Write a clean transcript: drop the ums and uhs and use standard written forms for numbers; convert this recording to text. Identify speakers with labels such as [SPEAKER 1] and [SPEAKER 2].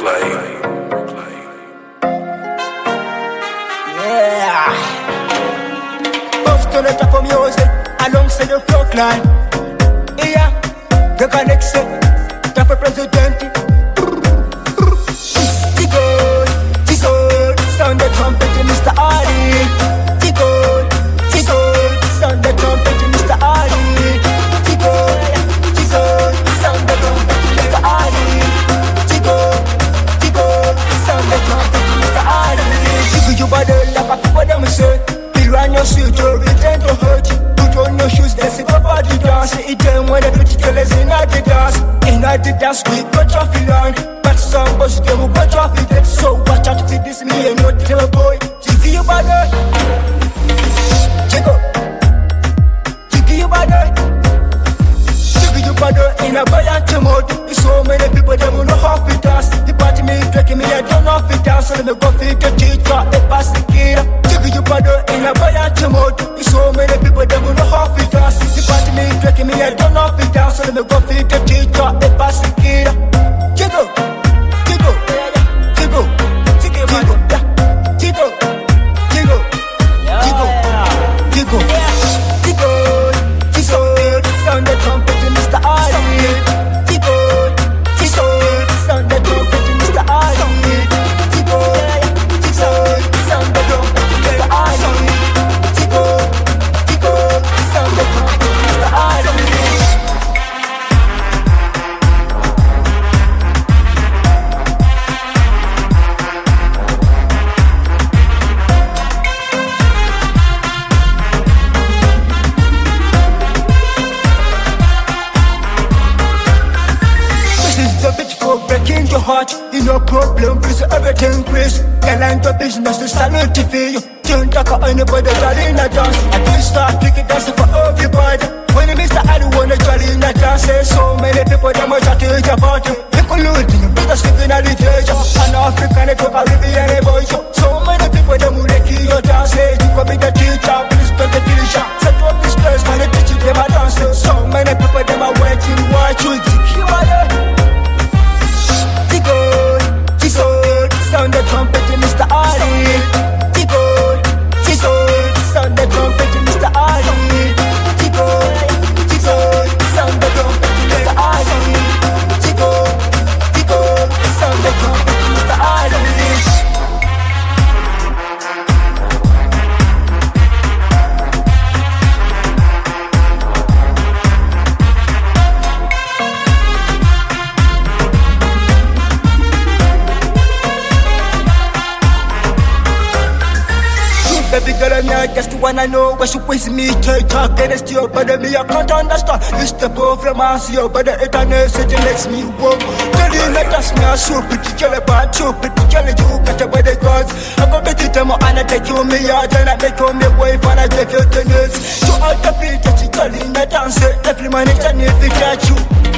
[SPEAKER 1] Yeah. Post on the top of music alongside the clock line. Yeah, the connection, top of president. Tigo, sound the trumpet, Mr. Ali. Tigo, sound the trumpet, Mr. Ali. Tigo, sound the trumpet, Mr. Ali. Tigo, sound the trumpet, Mr. Ali. Tigo, you bother like a people them say. You run your suit, you intend to hurt you. Put on your shoes, then sit up at the dance. It them when the pretty girls in at the dance. In at the dance, we got your feeling. But some boys, they will got your feet. So watch out for this, me and not tell a boy. Jiggy you bother. Jiggle. Jiggy you bother. Jiggy you bother in a buoyant mode. So many people, they will know how to dance. The party me, drinking me, I don't know how to dance. So let me go feed the teacher, they pass the kid. You bother in a buoyant mode. So many people they will know how to dance. The party me, drinking me, I don't know how to dance. So let me go feed the teacher, they pass the kid. Jiggle, jiggle, jiggle, jiggle, jiggle, jiggle, jiggle, jiggle, jiggle, jiggle, sound the trumpet, Mr. Ali. Jiggle, sound the trumpet, Mr. Ali. Jiggle, sound the trumpet. Breaking your heart, you no problem, please everything please. Get line to business, to salute to feel you. Don't talk about anybody, jolly in a dance. I do start picking dancing for everybody. When you miss the I don't wanna jolly in a dance. So many people, they must have to eat about you. People looting, you better sleeping at the danger. An African, they talk Caribbean, they boy. So many people, they will let you your dance. You could be the teacher, please don't the teacher. Set up this place, when they teach you, they might dance. So many people, they might waiting, watch you. Sound the trumpet, Mr. Ali. Tigo, sound the trumpet, Mr. Ali. Tigo, sound the trumpet, Mr. Ali. Tigo, sound the trumpet, Mr. Ali. Baby girl, I'm just wanna know what you with me. Talk against you, but me, I can't understand. You step over my seal, but the eternal city makes me walk. Tell you not just me, I'm so pretty girl, but you pretty girl, you got away the gods. I'm gonna beat them and I take you me out, and I make you me wife, and I give you the news. So out the beat, that you tell in the dance, every man is a need to catch you.